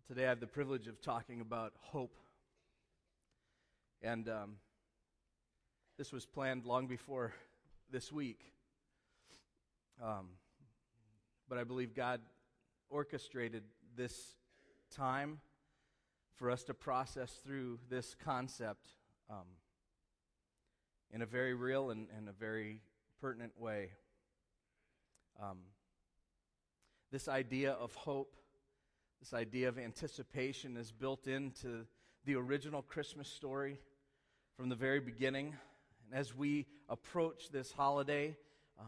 Today I have the privilege of talking about hope. And this was planned long before this week. But I believe God orchestrated this time for us to process through this concept in a very real and a very pertinent way. This idea of hope, this idea of anticipation is built into the original Christmas story from the very beginning. And as we approach this holiday,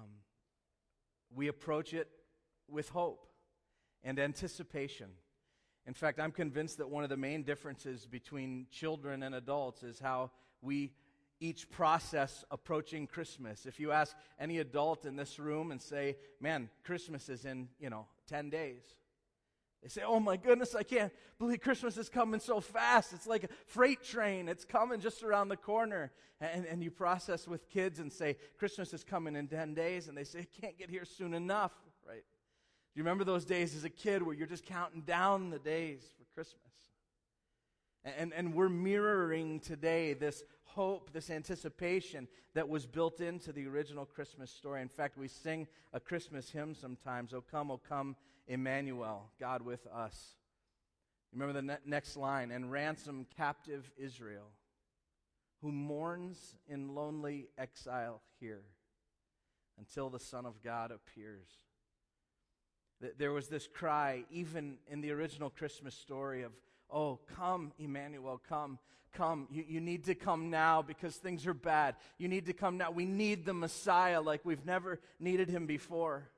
we approach it with hope and anticipation. In fact, I'm convinced that one of the main differences between children and adults is how we each process approaching Christmas. If you ask any adult in this room and say, man, Christmas is in, 10 days. They say, oh my goodness, I can't believe Christmas is coming so fast. It's like a freight train. It's coming just around the corner. And you process with kids and say, Christmas is coming in 10 days. And they say, it can't get here soon enough, right? Do you remember those days as a kid where you're just counting down the days for Christmas? And we're mirroring today this hope, this anticipation that was built into the original Christmas story. In fact, we sing a Christmas hymn sometimes, O come, Emmanuel, God with us. Remember the next line, and ransom captive Israel, who mourns in lonely exile here until the Son of God appears. There was this cry, even in the original Christmas story of, oh, come, Emmanuel, come. You need to come now because things are bad. You need to come now. We need the Messiah like we've never needed him before.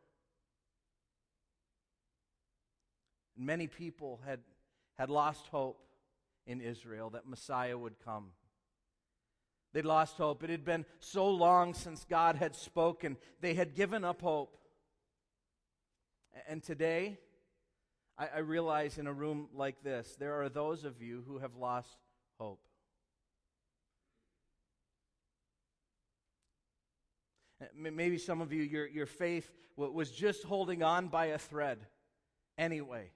Many people had lost hope in Israel that Messiah would come. They'd lost hope. It had been so long since God had spoken. They had given up hope. And today, I realize in a room like this, there are those of you who have lost hope. Maybe some of you, your faith was just holding on by a thread anyway.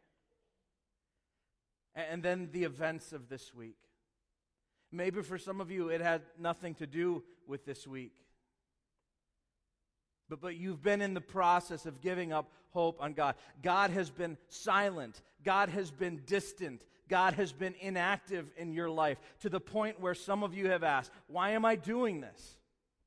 And then the events of this week. Maybe for some of you, it had nothing to do with this week. But you've been in the process of giving up hope on God. God has been silent. God has been distant. God has been inactive in your life to the point where some of you have asked, why am I doing this?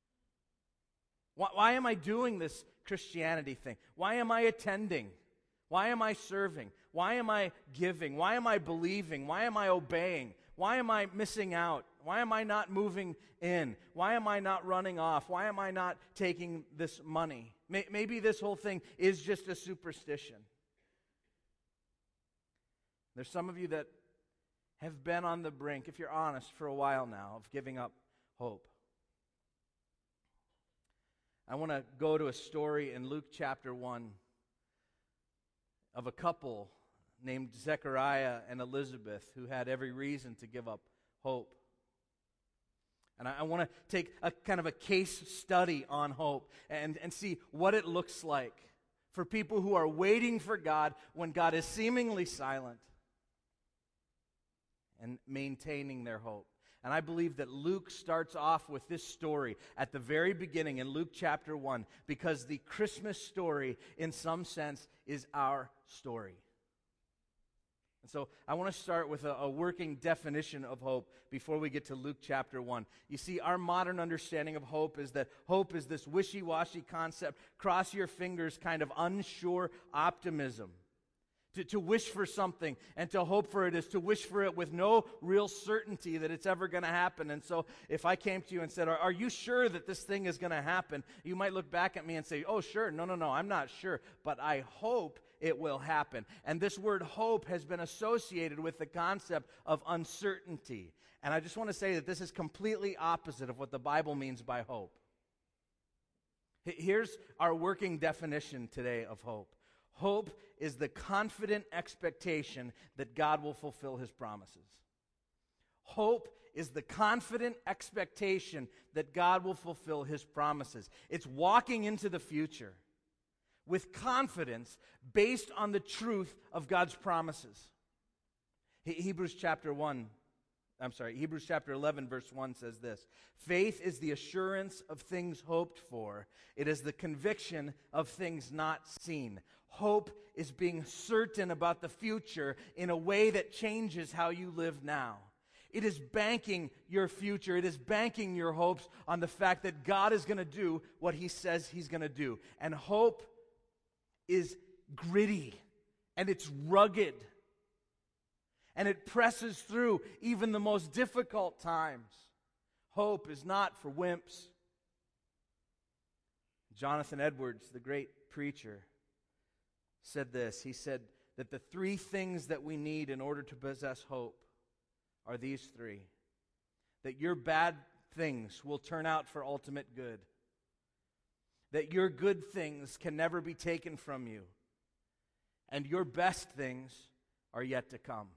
Why am I doing this Christianity thing? Why am I attending? Why am I serving? Why am I giving? Why am I believing? Why am I obeying? Why am I missing out? Why am I not moving in? Why am I not running off? Why am I not taking this money? Maybe this whole thing is just a superstition. There's some of you that have been on the brink, if you're honest, for a while now, of giving up hope. I want to go to a story in Luke chapter 1 of a couple named Zechariah and Elizabeth who had every reason to give up hope. And I want to take a kind of a case study on hope and see what it looks like for people who are waiting for God when God is seemingly silent and maintaining their hope. And I believe that Luke starts off with this story at the very beginning in Luke chapter 1 because the Christmas story, in some sense, is our story. And so I want to start with a working definition of hope before we get to Luke chapter 1. You see, our modern understanding of hope is that hope is this wishy-washy concept, cross your fingers kind of unsure optimism. To wish for something and to hope for it is to wish for it with no real certainty that it's ever going to happen. And so if I came to you and said, are you sure that this thing is going to happen? You might look back at me and say, oh, sure. No, I'm not sure. But I hope it will happen. And this word hope has been associated with the concept of uncertainty. And I just want to say that this is completely opposite of what the Bible means by hope. Here's our working definition today of hope. Hope is the confident expectation that God will fulfill his promises. Hope is the confident expectation that God will fulfill his promises. It's walking into the future with confidence based on the truth of God's promises. Hebrews chapter 11, verse 1 says this: faith is the assurance of things hoped for. It is the conviction of things not seen. Hope is being certain about the future in a way that changes how you live now. It is banking your future. It is banking your hopes on the fact that God is going to do what He says He's going to do. And hope is gritty, and it's rugged, and it presses through even the most difficult times. Hope is not for wimps. Jonathan Edwards, the great preacher, said this. He said that the three things that we need in order to possess hope are these three: that your bad things will turn out for ultimate good, that your good things can never be taken from you, and your best things are yet to come.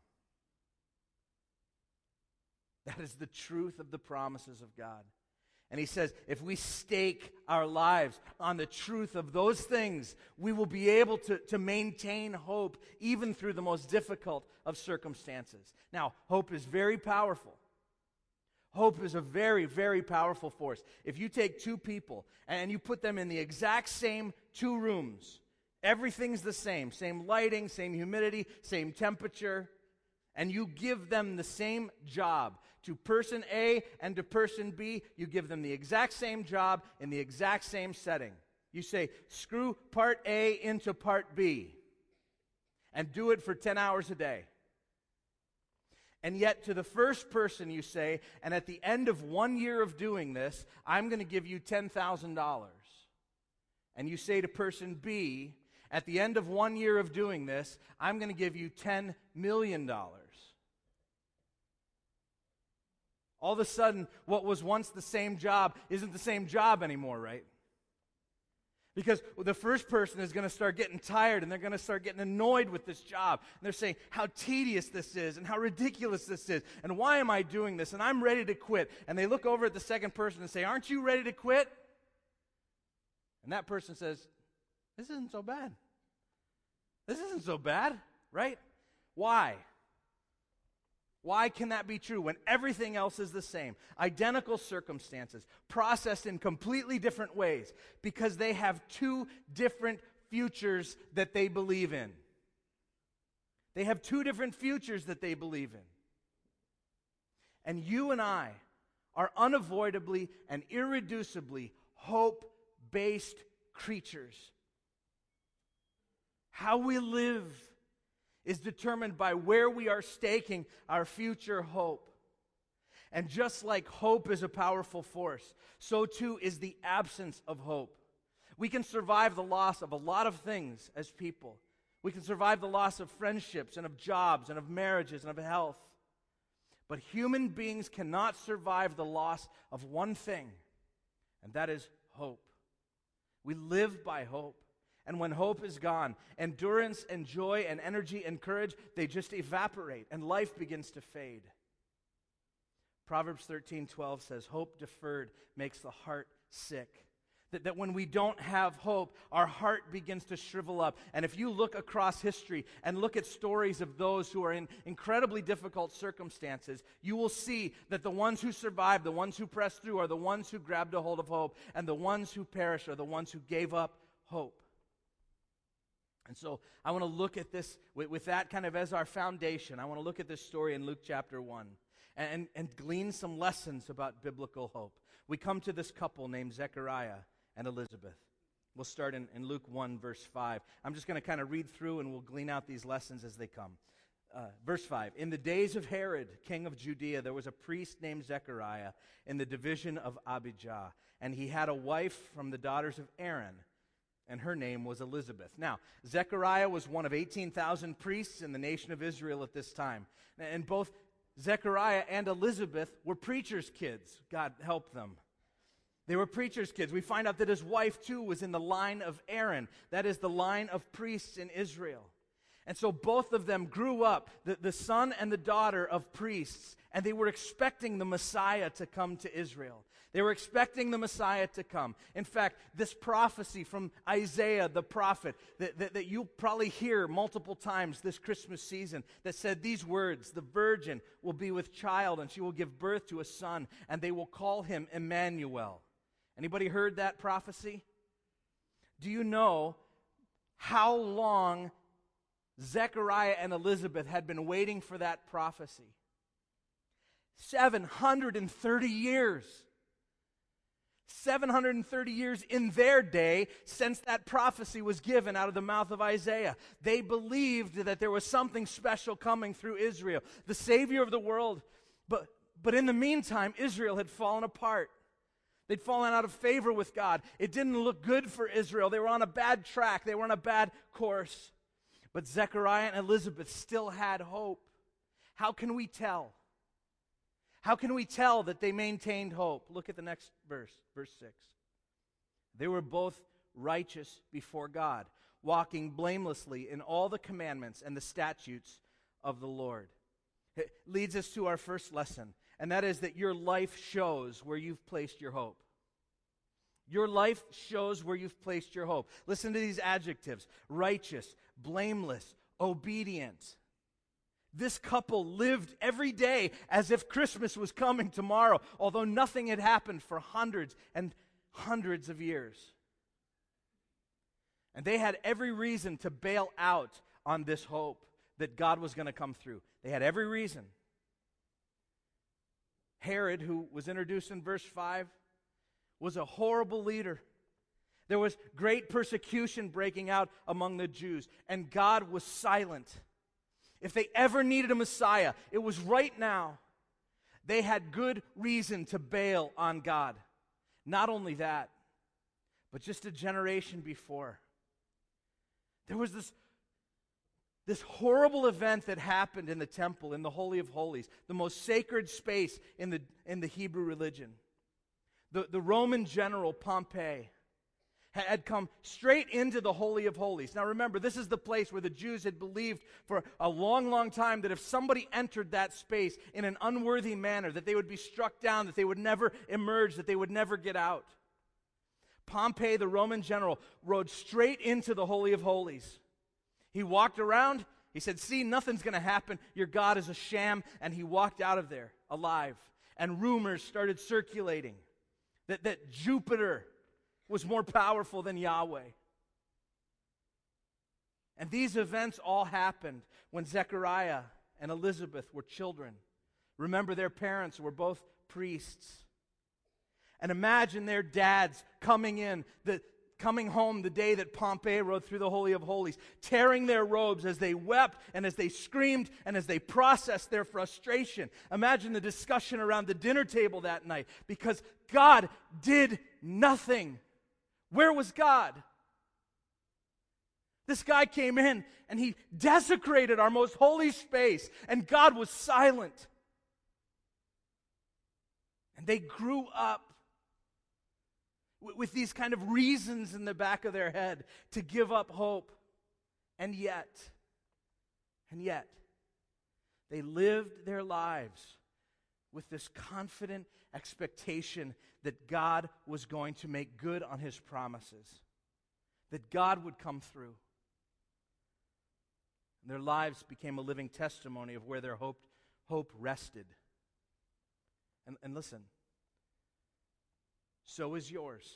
That is the truth of the promises of God. And he says, if we stake our lives on the truth of those things, we will be able to maintain hope even through the most difficult of circumstances. Now, hope is very powerful. Hope is a very, very powerful force. If you take two people and you put them in the exact same two rooms, everything's the same lighting, same humidity, same temperature, and you give them the same job, to person A and to person B, you give them the exact same job in the exact same setting. You say, screw part A into part B, and do it for 10 hours a day. And yet to the first person you say, and at the end of 1 year of doing this, I'm going to give you $10,000. And you say to person B, at the end of 1 year of doing this, I'm going to give you $10 million. All of a sudden, what was once the same job isn't the same job anymore, right? Because the first person is going to start getting tired, and they're going to start getting annoyed with this job. And they're saying how tedious this is, and how ridiculous this is, and why am I doing this, and I'm ready to quit. And they look over at the second person and say, aren't you ready to quit? And that person says, this isn't so bad. This isn't so bad, right? Why? Why can that be true when everything else is the same? Identical circumstances, processed in completely different ways, because they have two different futures that they believe in. They have two different futures that they believe in. And you and I are unavoidably and irreducibly hope-based creatures. How we live is determined by where we are staking our future hope. And just like hope is a powerful force, so too is the absence of hope. We can survive the loss of a lot of things as people. We can survive the loss of friendships and of jobs and of marriages and of health. But human beings cannot survive the loss of one thing, and that is hope. We live by hope. And when hope is gone, endurance and joy and energy and courage, they just evaporate, and life begins to fade. Proverbs 13:12 says, hope deferred makes the heart sick. That when we don't have hope, our heart begins to shrivel up. And if you look across history and look at stories of those who are in incredibly difficult circumstances, you will see that the ones who survived, the ones who pressed through, are the ones who grabbed a hold of hope, and the ones who perished are the ones who gave up hope. And so I want to look at this with that kind of as our foundation. I want to look at this story in Luke chapter 1 and glean some lessons about biblical hope. We come to this couple named Zechariah and Elizabeth. We'll start in Luke 1, verse 5. I'm just going to kind of read through, and we'll glean out these lessons as they come. Verse 5, in the days of Herod, king of Judea, there was a priest named Zechariah in the division of Abijah, and he had a wife from the daughters of Aaron, and her name was Elizabeth. Now, Zechariah was one of 18,000 priests in the nation of Israel at this time. And both Zechariah and Elizabeth were preachers' kids. God help them. They were preachers' kids. We find out that his wife, too, was in the line of Aaron. That is the line of priests in Israel. And so both of them grew up, the son and the daughter of priests, and they were expecting the Messiah to come to Israel. They were expecting the Messiah to come. In fact, this prophecy from Isaiah the prophet that you'll probably hear multiple times this Christmas season that said these words, "The virgin will be with child and she will give birth to a son and they will call him Emmanuel." Anybody heard that prophecy? Do you know how long Zechariah and Elizabeth had been waiting for that prophecy? 730 years. 730 years in their day since that prophecy was given out of the mouth of Isaiah. They believed that there was something special coming through Israel, the Savior of the world. But in the meantime, Israel had fallen apart. They'd fallen out of favor with God. It didn't look good for Israel. They were on a bad track. They were on a bad course. But Zechariah and Elizabeth still had hope. How can we tell? How can we tell that they maintained hope? Look at the next verse, verse 6. They were both righteous before God, walking blamelessly in all the commandments and the statutes of the Lord. It leads us to our first lesson, and that is that your life shows where you've placed your hope. Your life shows where you've placed your hope. Listen to these adjectives: righteous, blameless, obedient. This couple lived every day as if Christmas was coming tomorrow, although nothing had happened for hundreds and hundreds of years. And they had every reason to bail out on this hope that God was going to come through. They had every reason. Herod, who was introduced in verse 5, was a horrible leader. There was great persecution breaking out among the Jews, and God was silent. If they ever needed a Messiah, it was right now. They had good reason to bail on God. Not only that, but just a generation before, there was this horrible event that happened in the temple, in the Holy of Holies, the most sacred space in the Hebrew religion. The Roman general Pompey had come straight into the Holy of Holies. Now remember, this is the place where the Jews had believed for a long, long time that if somebody entered that space in an unworthy manner, that they would be struck down, that they would never emerge, that they would never get out. Pompey, the Roman general, rode straight into the Holy of Holies. He walked around, he said, "See, nothing's going to happen. Your God is a sham," and he walked out of there alive. And rumors started circulating that Jupiter was more powerful than Yahweh. And these events all happened when Zechariah and Elizabeth were children. Remember, their parents were both priests. And imagine their dads coming home the day that Pompey rode through the Holy of Holies, tearing their robes as they wept and as they screamed and as they processed their frustration. Imagine the discussion around the dinner table that night, because God did nothing. Where was God? This guy came in and he desecrated our most holy space, and God was silent. And they grew up with these kind of reasons in the back of their head to give up hope. And yet, they lived their lives with this confident expectation that God was going to make good on His promises, that God would come through. And their lives became a living testimony of where their hope rested. And listen, so is yours.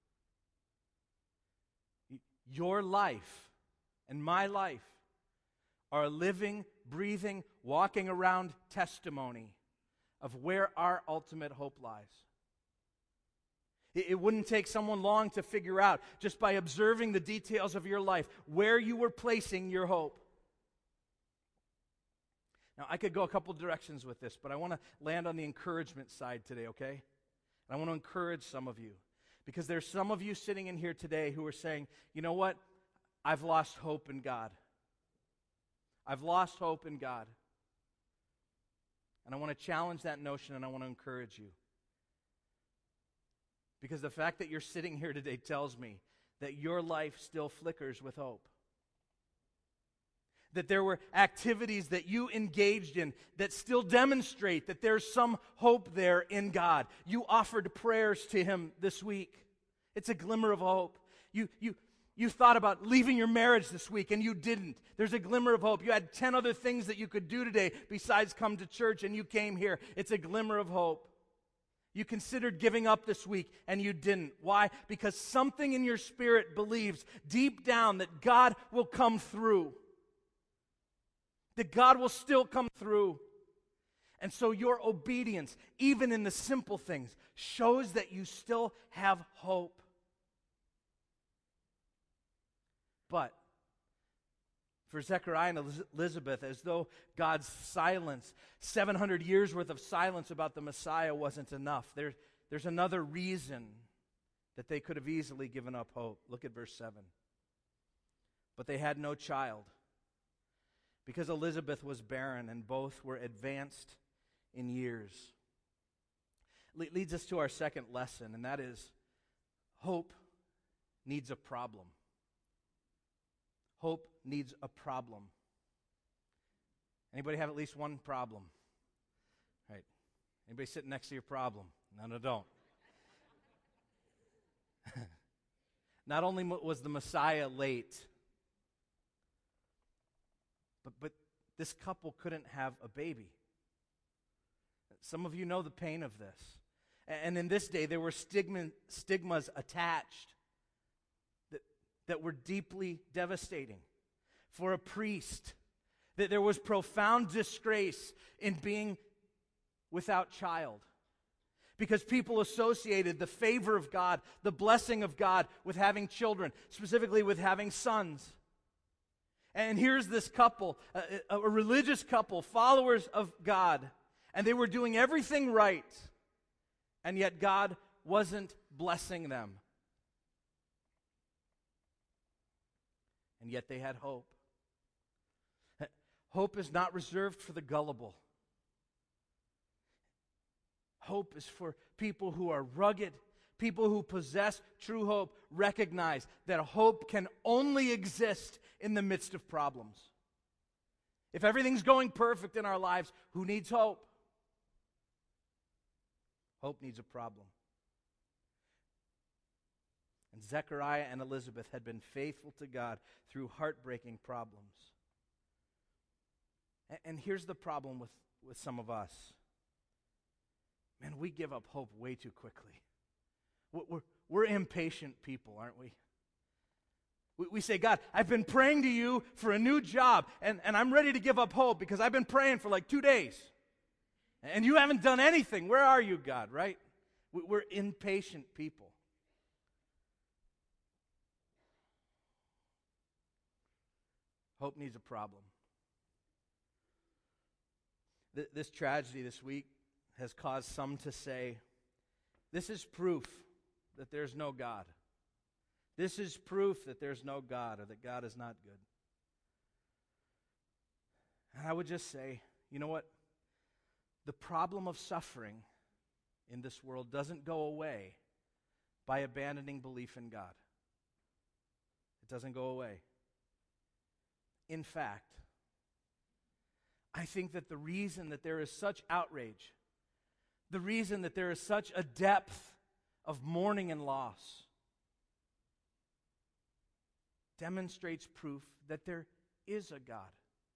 Your life and my life are a living, breathing, walking around testimony of where our ultimate hope lies. It wouldn't take someone long to figure out, just by observing the details of your life, where you were placing your hope. Now, I could go a couple directions with this, but I want to land on the encouragement side today, okay? And I want to encourage some of you, because there's some of you sitting in here today who are saying, you know what? I've lost hope in God. I've lost hope in God. And I want to challenge that notion, and I want to encourage you. Because the fact that you're sitting here today tells me that your life still flickers with hope. that there were activities that you engaged in that still demonstrate that there's some hope there in God. You offered prayers to Him this week. It's a glimmer of hope. You thought about leaving your marriage this week and you didn't. There's a glimmer of hope. You had 10 other things that you could do today besides come to church, and you came here. It's a glimmer of hope. You considered giving up this week and you didn't. Why? Because something in your spirit believes deep down that God will come through. That God will still come through. And so your obedience, even in the simple things, shows that you still have hope. But for Zechariah and Elizabeth, as though God's silence, 700 years worth of silence about the Messiah wasn't enough, there's another reason that they could have easily given up hope. Look at verse 7. But they had no child, because Elizabeth was barren and both were advanced in years. Leads us to our second lesson, and that is hope needs a problem. Hope needs a problem. Anybody have at least one problem? Right. Anybody sitting next to your problem? No, don't. Not only was the Messiah late, but this couple couldn't have a baby. Some of you know the pain of this. And in this day, there were stigmas attached that were deeply devastating. For a priest, that there was profound disgrace in being without child. Because people associated the favor of God, the blessing of God, with having children, specifically with having sons. And here's this couple, a religious couple, followers of God, and they were doing everything right, and yet God wasn't blessing them. And yet they had hope. Hope is not reserved for the gullible. Hope is for people who are rugged, people who possess true hope, recognize that hope can only exist in the midst of problems. If everything's going perfect in our lives, who needs hope? Hope needs a problem. And Zechariah and Elizabeth had been faithful to God through heartbreaking problems. And here's the problem with some of us. Man, we give up hope way too quickly. We're impatient people, aren't we? We say, God, I've been praying to you for a new job, and I'm ready to give up hope because I've been praying for like 2 days. And you haven't done anything. Where are you, God, right? We're impatient people. Hope needs a problem. This tragedy this week has caused some to say, this is proof that there's no God. This is proof that there's no God, or that God is not good. And I would just say, you know what? The problem of suffering in this world doesn't go away by abandoning belief in God. It doesn't go away. In fact, I think that the reason that there is such outrage, the reason that there is such a depth of mourning and loss, demonstrates proof that there is a God.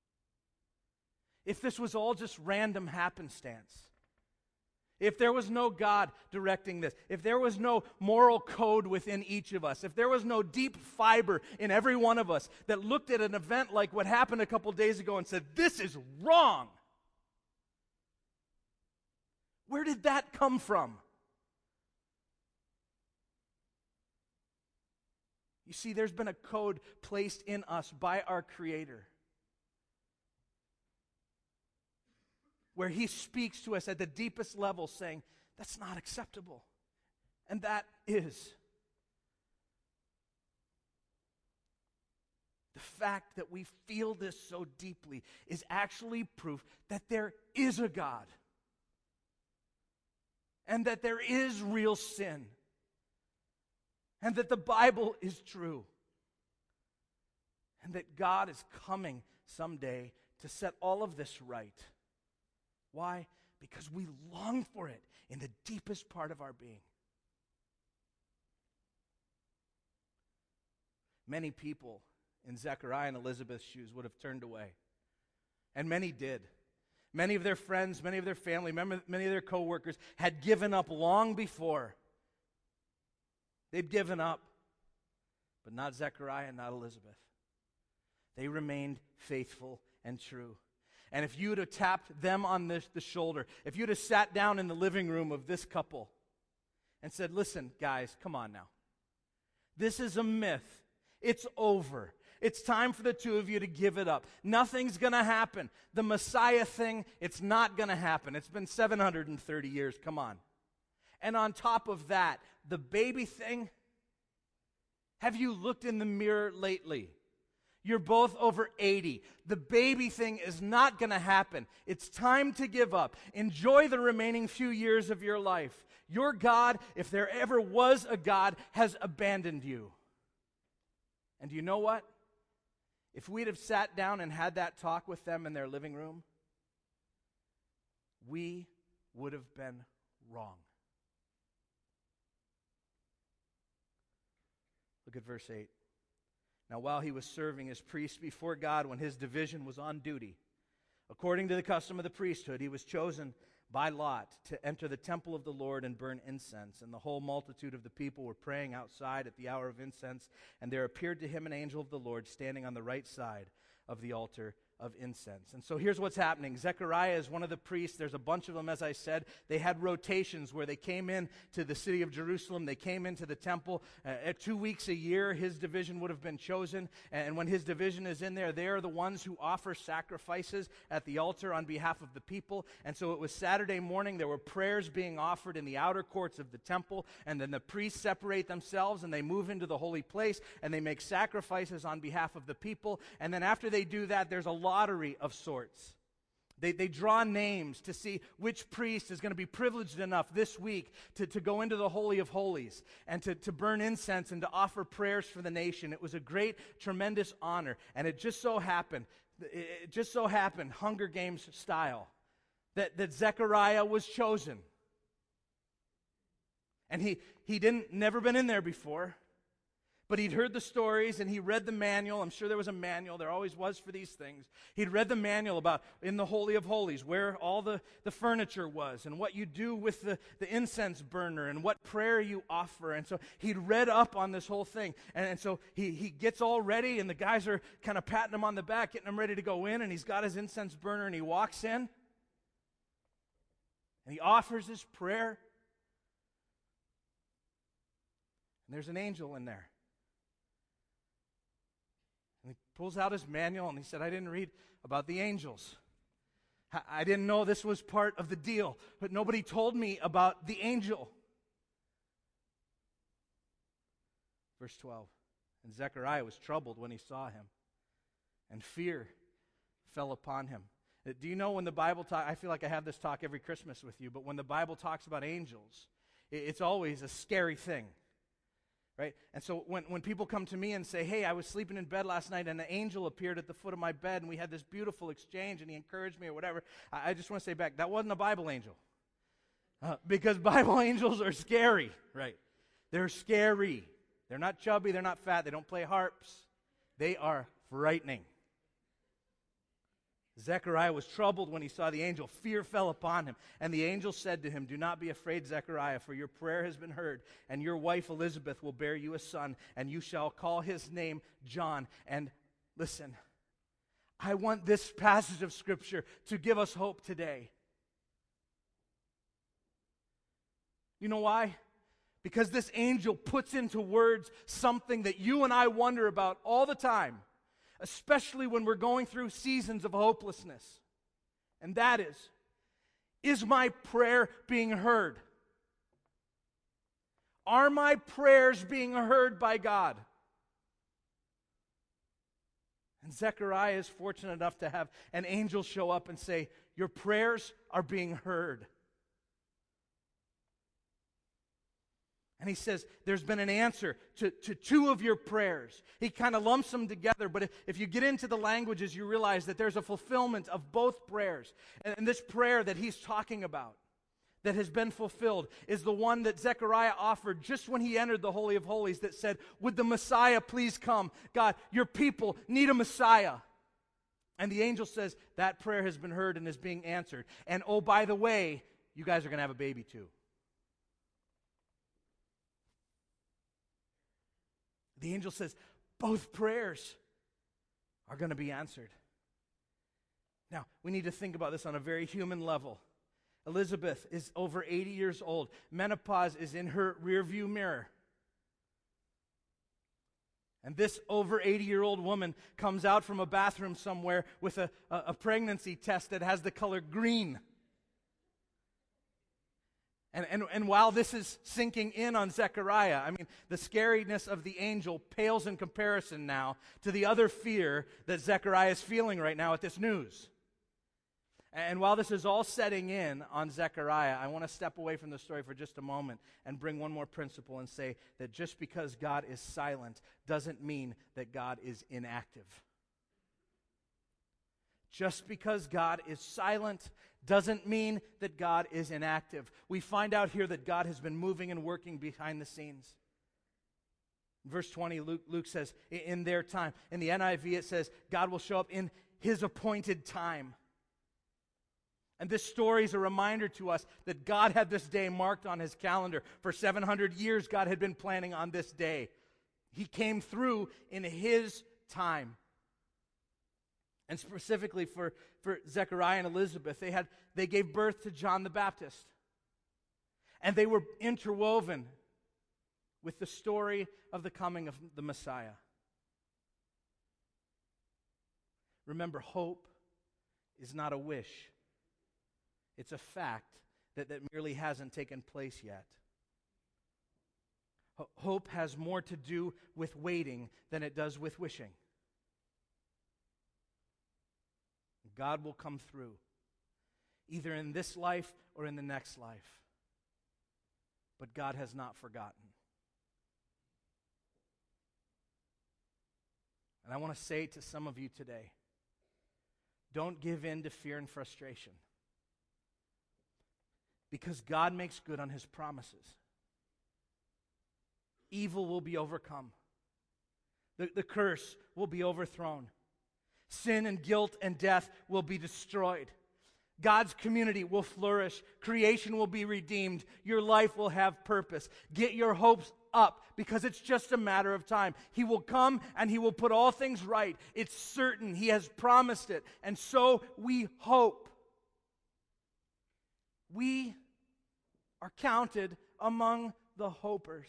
If this was all just random happenstance, if there was no God directing this, if there was no moral code within each of us, if there was no deep fiber in every one of us that looked at an event like what happened a couple days ago and said, this is wrong, where did that come from? You see, there's been a code placed in us by our Creator, where He speaks to us at the deepest level saying, that's not acceptable. And that is. The fact that we feel this so deeply is actually proof that there is a God. And that there is real sin. And that the Bible is true. And that God is coming someday to set all of this right. Why? Because we long for it in the deepest part of our being. Many people in Zechariah and Elizabeth's shoes would have turned away. And many did. Many of their friends, many of their family, many of their co-workers had given up long before. They'd given up. But not Zechariah and not Elizabeth. They remained faithful and true. And if you would have tapped them on the shoulder, if you'd have sat down in the living room of this couple and said, listen, guys, come on now. This is a myth. It's over. It's time for the two of you to give it up. Nothing's going to happen. The Messiah thing, it's not going to happen. It's been 730 years. Come on. And on top of that, the baby thing, have you looked in the mirror lately? You're both over 80. The baby thing is not going to happen. It's time to give up. Enjoy the remaining few years of your life. Your God, if there ever was a God, has abandoned you. And you know what? If we'd have sat down and had that talk with them in their living room, we would have been wrong. Look at verse 8. Now, while he was serving as priest before God, when his division was on duty, according to the custom of the priesthood, he was chosen by lot to enter the temple of the Lord and burn incense. And the whole multitude of the people were praying outside at the hour of incense, and there appeared to him an angel of the Lord standing on the right side of the altar of incense. And so here's what's happening. Zechariah is one of the priests. There's a bunch of them, as I said. They had rotations where they came in to the city of Jerusalem. They came into the temple. 2 weeks a year, his division would have been chosen. And when his division is in there, they are the ones who offer sacrifices at the altar on behalf of the people. And so it was Saturday morning. There were prayers being offered in the outer courts of the temple. And then the priests separate themselves and they move into the holy place and they make sacrifices on behalf of the people. And then after they do that, there's a lottery of sorts. They draw names to see which priest is going to be privileged enough this week to go into the Holy of Holies and to burn incense and to offer prayers for the nation. It was a great, tremendous honor. And it just so happened, Hunger Games style, that Zechariah was chosen. And he never been in there before. But he'd heard the stories and he read the manual. I'm sure there was a manual. There always was for these things. He'd read the manual about in the Holy of Holies where all the furniture was and what you do with the incense burner and what prayer you offer. And so he'd read up on this whole thing. And so he gets all ready and the guys are kind of patting him on the back, getting him ready to go in. And he's got his incense burner and he walks in. And he offers his prayer. And there's an angel in there. And he pulls out his manual and he said, I didn't read about the angels. I didn't know this was part of the deal, but nobody told me about the angel. Verse 12, and Zechariah was troubled when he saw him, and fear fell upon him. Do you know when the Bible talks, I feel like I have this talk every Christmas with you, but when the Bible talks about angels, it's always a scary thing. Right? And so when people come to me and say, hey, I was sleeping in bed last night and an angel appeared at the foot of my bed and we had this beautiful exchange and he encouraged me or whatever, I just want to say back, that wasn't a Bible angel. Because Bible angels are scary, right? They're scary. They're not chubby, they're not fat, they don't play harps. They are frightening. Zechariah was troubled when he saw the angel. Fear fell upon him. And the angel said to him, do not be afraid, Zechariah, for your prayer has been heard, and your wife Elizabeth will bear you a son, and you shall call his name John. And listen, I want this passage of Scripture to give us hope today. You know why? Because this angel puts into words something that you and I wonder about all the time. Especially when we're going through seasons of hopelessness. And that is my prayer being heard? Are my prayers being heard by God? And Zechariah is fortunate enough to have an angel show up and say, your prayers are being heard. And he says, there's been an answer to two of your prayers. He kind of lumps them together, but if you get into the languages, you realize that there's a fulfillment of both prayers. And this prayer that he's talking about, that has been fulfilled, is the one that Zechariah offered just when he entered the Holy of Holies, that said, would the Messiah please come? God, your people need a Messiah. And the angel says, that prayer has been heard and is being answered. And oh, by the way, you guys are going to have a baby too. The angel says, both prayers are going to be answered. Now, we need to think about this on a very human level. Elizabeth is over 80 years old. Menopause is in her rearview mirror. And this over 80-year-old woman comes out from a bathroom somewhere with a pregnancy test that has the color green. And while this is sinking in on Zechariah, I mean, the scariness of the angel pales in comparison now to the other fear that Zechariah is feeling right now at this news. And while this is all setting in on Zechariah, I want to step away from the story for just a moment and bring one more principle and say that just because God is silent doesn't mean that God is inactive. Just because God is silent doesn't mean that God is inactive. We find out here that God has been moving and working behind the scenes. Verse 20, Luke says, in their time. In the NIV it says, God will show up in his appointed time. And this story is a reminder to us that God had this day marked on his calendar. For 700 years, God had been planning on this day. He came through in his time. And specifically for Zechariah and Elizabeth, they gave birth to John the Baptist. And they were interwoven with the story of the coming of the Messiah. Remember, hope is not a wish. It's a fact that merely hasn't taken place yet. Hope has more to do with waiting than it does with wishing. God will come through, either in this life or in the next life. But God has not forgotten. And I want to say to some of you today, don't give in to fear and frustration. Because God makes good on his promises. Evil will be overcome. The curse will be overthrown. Sin and guilt and death will be destroyed. God's community will flourish. Creation will be redeemed. Your life will have purpose. Get your hopes up because it's just a matter of time. He will come and he will put all things right. It's certain. He has promised it. And so we hope. We are counted among the hopers.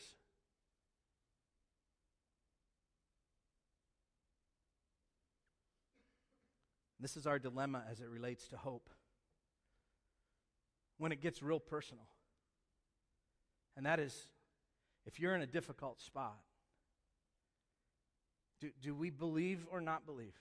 This is our dilemma as it relates to hope. When it gets real personal. And that is, if you're in a difficult spot, do we believe or not believe?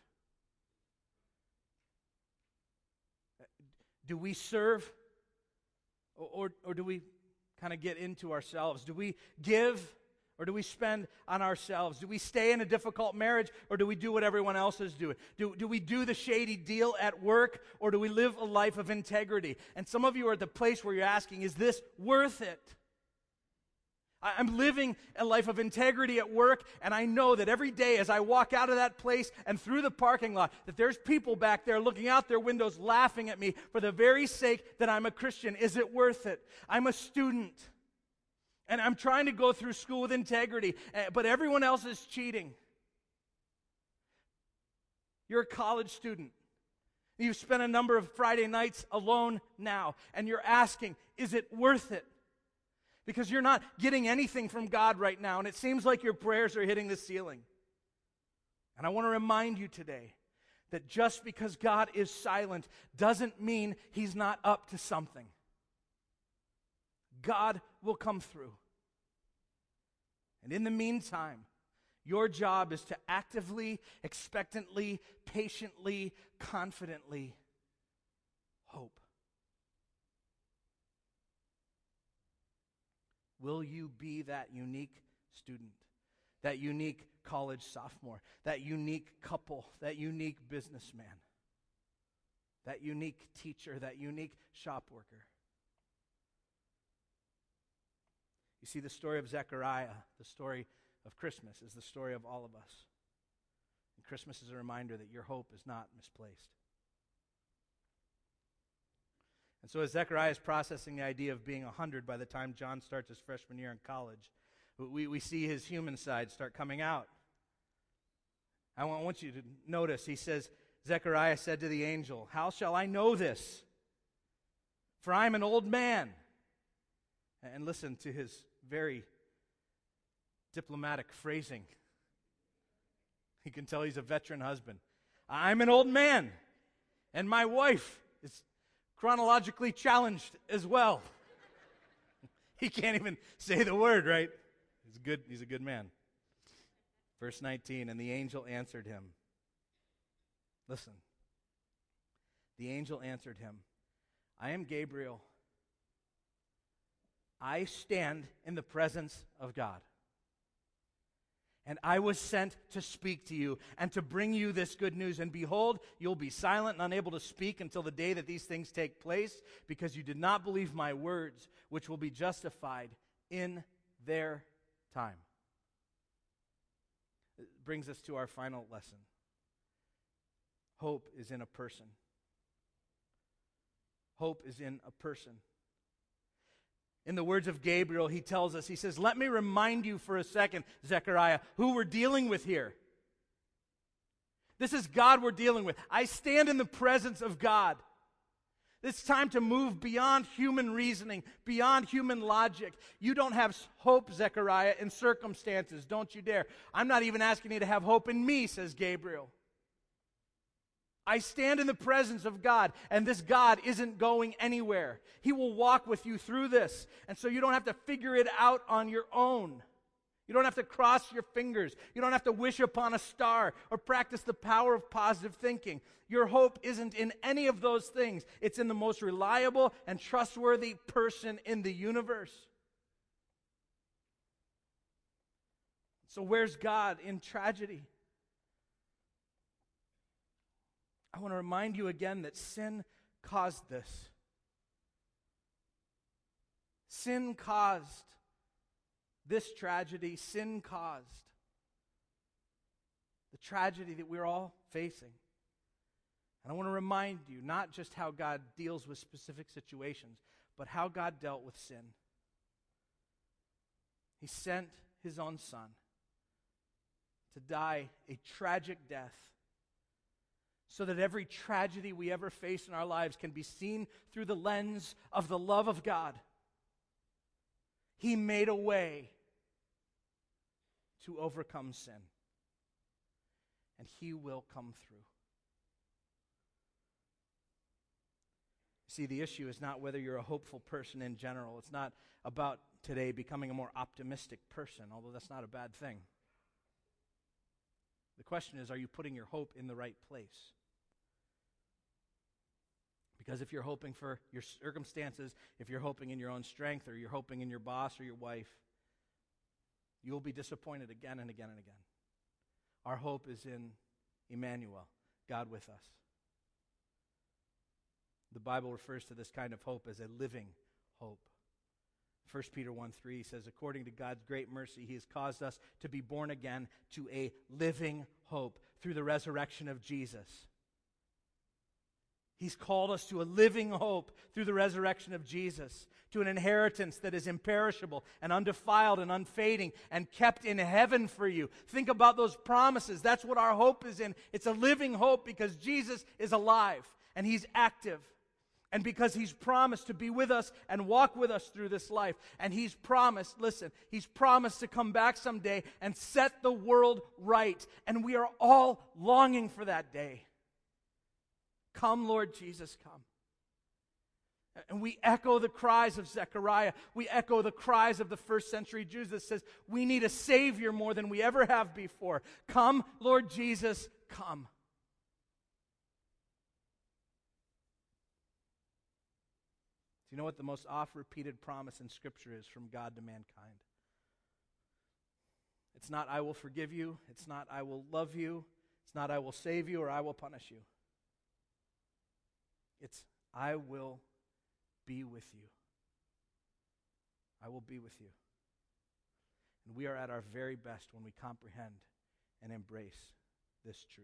Do we serve or do we kind of get into ourselves? Do we give or do we spend on ourselves? Do we stay in a difficult marriage or do we do what everyone else is doing? Do we do the shady deal at work or do we live a life of integrity? And some of you are at the place where you're asking, is this worth it? I'm living a life of integrity at work, and I know that every day as I walk out of that place and through the parking lot, that there's people back there looking out their windows laughing at me for the very sake that I'm a Christian. Is it worth it? I'm a student, and I'm trying to go through school with integrity, but everyone else is cheating. You're a college student. You've spent a number of Friday nights alone now, and you're asking, is it worth it? Because you're not getting anything from God right now, and it seems like your prayers are hitting the ceiling. And I want to remind you today that just because God is silent doesn't mean he's not up to something. God will come through. And in the meantime, your job is to actively, expectantly, patiently, confidently hope. Will you be that unique student, that unique college sophomore, that unique couple, that unique businessman, that unique teacher, that unique shop worker? You see, the story of Zechariah, the story of Christmas, is the story of all of us. And Christmas is a reminder that your hope is not misplaced. And so as Zechariah is processing the idea of being 100 by the time John starts his freshman year in college, we see his human side start coming out. I want you to notice, he says, Zechariah said to the angel, "How shall I know this? For I am an old man." And listen to his very diplomatic phrasing. You can tell he's a veteran husband. "I'm an old man, and my wife is chronologically challenged as well." He can't even say the word, right? He's a good man. Verse 19, and the angel answered him. Listen. The angel answered him, "I am Gabriel. I stand in the presence of God. And I was sent to speak to you and to bring you this good news. And behold, you'll be silent and unable to speak until the day that these things take place, because you did not believe my words, which will be justified in their time." It brings us to our final lesson. Hope is in a person. Hope is in a person. In the words of Gabriel, he tells us, he says, "Let me remind you for a second, Zechariah, who we're dealing with here. This is God we're dealing with. I stand in the presence of God. It's time to move beyond human reasoning, beyond human logic. You don't have hope, Zechariah, in circumstances. Don't you dare. I'm not even asking you to have hope in me," says Gabriel. "I stand in the presence of God, and this God isn't going anywhere. He will walk with you through this, and so you don't have to figure it out on your own. You don't have to cross your fingers. You don't have to wish upon a star or practice the power of positive thinking. Your hope isn't in any of those things. It's in the most reliable and trustworthy person in the universe." So where's God in tragedy? I want to remind you again that sin caused this. Sin caused this tragedy. Sin caused the tragedy that we're all facing. And I want to remind you not just how God deals with specific situations, but how God dealt with sin. He sent his own Son to die a tragic death, so that every tragedy we ever face in our lives can be seen through the lens of the love of God. He made a way to overcome sin, and he will come through. See, the issue is not whether you're a hopeful person in general. It's not about today becoming a more optimistic person, although that's not a bad thing. The question is, are you putting your hope in the right place? Because if you're hoping for your circumstances, if you're hoping in your own strength, or you're hoping in your boss or your wife, you'll be disappointed again and again and again. Our hope is in Emmanuel, God with us. The Bible refers to this kind of hope as a living hope. 1 Peter 1:3 says, "According to God's great mercy, he has caused us to be born again to a living hope through the resurrection of Jesus." He's called us to a living hope through the resurrection of Jesus, to an inheritance that is imperishable and undefiled and unfading and kept in heaven for you. Think about those promises. That's what our hope is in. It's a living hope because Jesus is alive and he's active. And because he's promised to be with us and walk with us through this life. And he's promised, listen, he's promised to come back someday and set the world right. And we are all longing for that day. Come, Lord Jesus, come. And we echo the cries of Zechariah. We echo the cries of the first century Jews that says, we need a Savior more than we ever have before. Come, Lord Jesus, come. Do you know what the most oft-repeated promise in Scripture is from God to mankind? It's not, I will forgive you. It's not, I will love you. It's not, I will save you or I will punish you. It's, I will be with you. I will be with you. And we are at our very best when we comprehend and embrace this truth.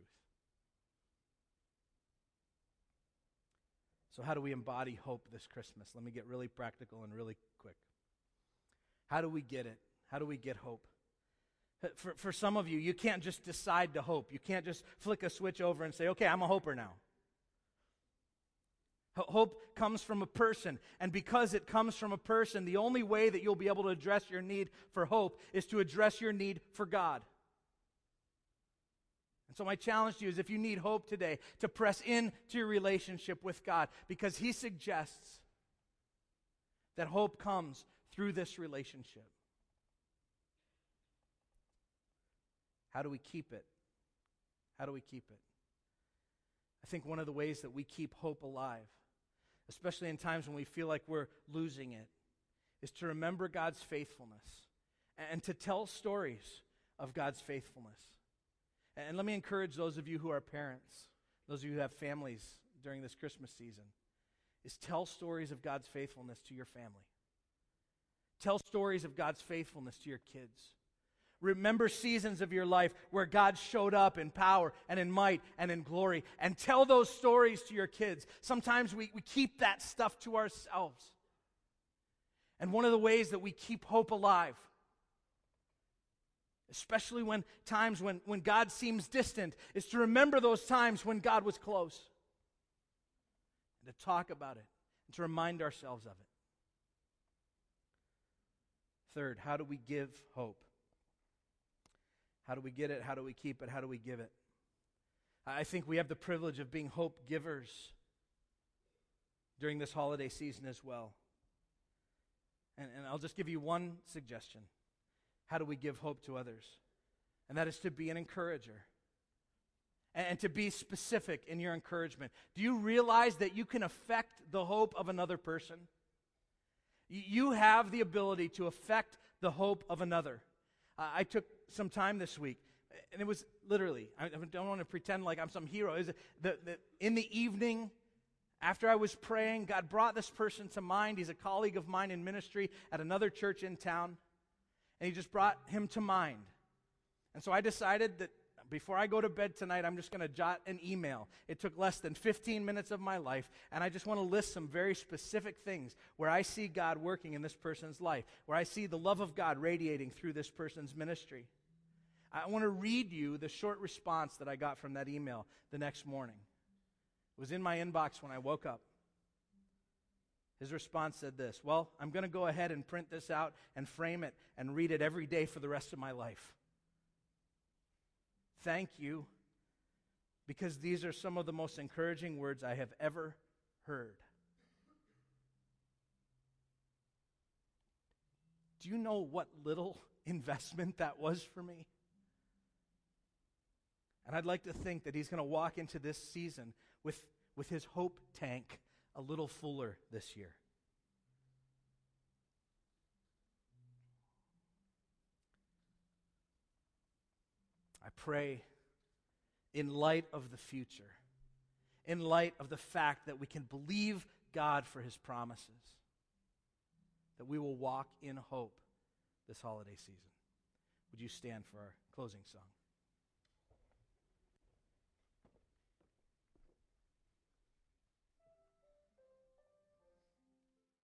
So how do we embody hope this Christmas? Let me get really practical and really quick. How do we get it? How do we get hope? For some of you, you can't just decide to hope. You can't just flick a switch over and say, okay, I'm a hoper now. Hope comes from a person, and because it comes from a person, the only way that you'll be able to address your need for hope is to address your need for God. And so my challenge to you is, if you need hope today, to press into your relationship with God, because He suggests that hope comes through this relationship. How do we keep it? How do we keep it? I think one of the ways that we keep hope alive, especially in times when we feel like we're losing it, is to remember God's faithfulness and to tell stories of God's faithfulness. And let me encourage those of you who are parents, those of you who have families during this Christmas season, is tell stories of God's faithfulness to your family. Tell stories of God's faithfulness to your kids. Remember seasons of your life where God showed up in power and in might and in glory, and tell those stories to your kids. Sometimes we keep that stuff to ourselves. And one of the ways that we keep hope alive, especially when times when God seems distant, is to remember those times when God was close. And to talk about it and to remind ourselves of it. Third, how do we give hope? How do we get it? How do we keep it? How do we give it? I think we have the privilege of being hope givers during this holiday season as well. And I'll just give you one suggestion. How do we give hope to others? And that is to be an encourager. And to be specific in your encouragement. Do you realize that you can affect the hope of another person? You have the ability to affect the hope of another. I took some time this week, and it was literally, I don't want to pretend like I'm some hero. In the evening, after I was praying, God brought this person to mind. He's a colleague of mine in ministry at another church in town, and He just brought him to mind. And so I decided that before I go to bed tonight, I'm just going to jot an email. It took less than 15 minutes of my life, and I just want to list some very specific things where I see God working in this person's life, where I see the love of God radiating through this person's ministry. I want to read you the short response that I got from that email the next morning. It was in my inbox when I woke up. His response said this: well, I'm going to go ahead and print this out and frame it and read it every day for the rest of my life. Thank you, because these are some of the most encouraging words I have ever heard. Do you know what little investment that was for me? And I'd like to think that he's going to walk into this season with his hope tank a little fuller this year. I pray, in light of the future, in light of the fact that we can believe God for His promises, that we will walk in hope this holiday season. Would you stand for our closing song?